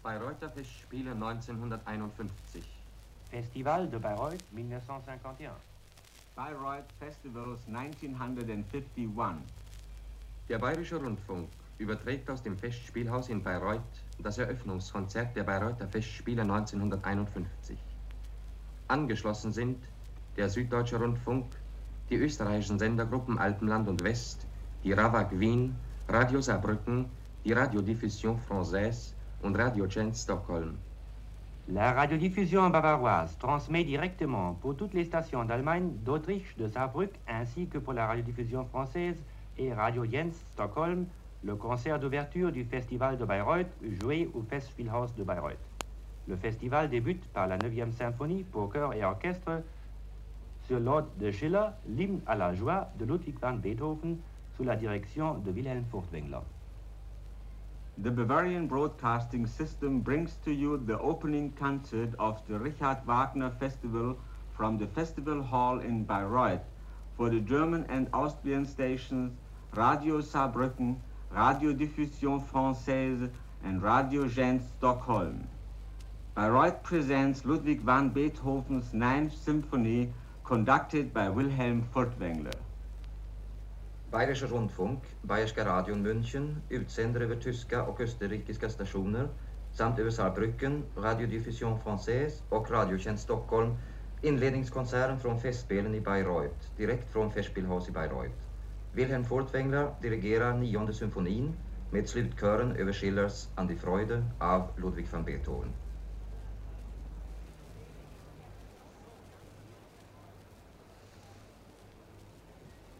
Bayreuther Festspiele 1951. Festival de Bayreuth 1951. Bayreuth Festivals 1951. Der Bayerische Rundfunk überträgt aus dem Festspielhaus in Bayreuth das Eröffnungskonzert der Bayreuther Festspiele 1951. Angeschlossen sind der Süddeutsche Rundfunk, die österreichischen Sendergruppen Alpenland und West, die RAVAG Wien, Radio Saarbrücken, die Radiodiffusion Française und Radio Gent Stockholm. La radiodiffusion bavaroise transmet directement pour toutes les stations d'Allemagne, d'Autriche, de Saarbrück, ainsi que pour la radiodiffusion française et Radio Jens Stockholm, le concert d'ouverture du Festival de Bayreuth, joué au Festspielhaus de Bayreuth. Le festival débute par la 9e symphonie pour chœur et orchestre sur l'ode de Schiller, l'hymne à la joie de Ludwig van Beethoven, sous la direction de Wilhelm Furtwängler. The Bavarian Broadcasting System brings to you the opening concert of the Richard Wagner Festival from the Festival Hall in Bayreuth for the German and Austrian stations Radio Saarbrücken, Radio Diffusion Française and Radio Gent Stockholm. Bayreuth presents Ludwig van Beethoven's 9th Symphony conducted by Wilhelm Furtwängler. Bayerischer Rundfunk, Bayerska radion München, utsänder över tyska och österrikiska stationer samt över Saarbrücken, Radio Diffusion Française och Radio Gent Stockholm, inledningskonserten från festspelen i Bayreuth, direkt från Festspielhaus i Bayreuth. Wilhelm Furtwängler dirigerar 9:e symfonin med slutkören över Schillers An die Freude av Ludwig van Beethoven.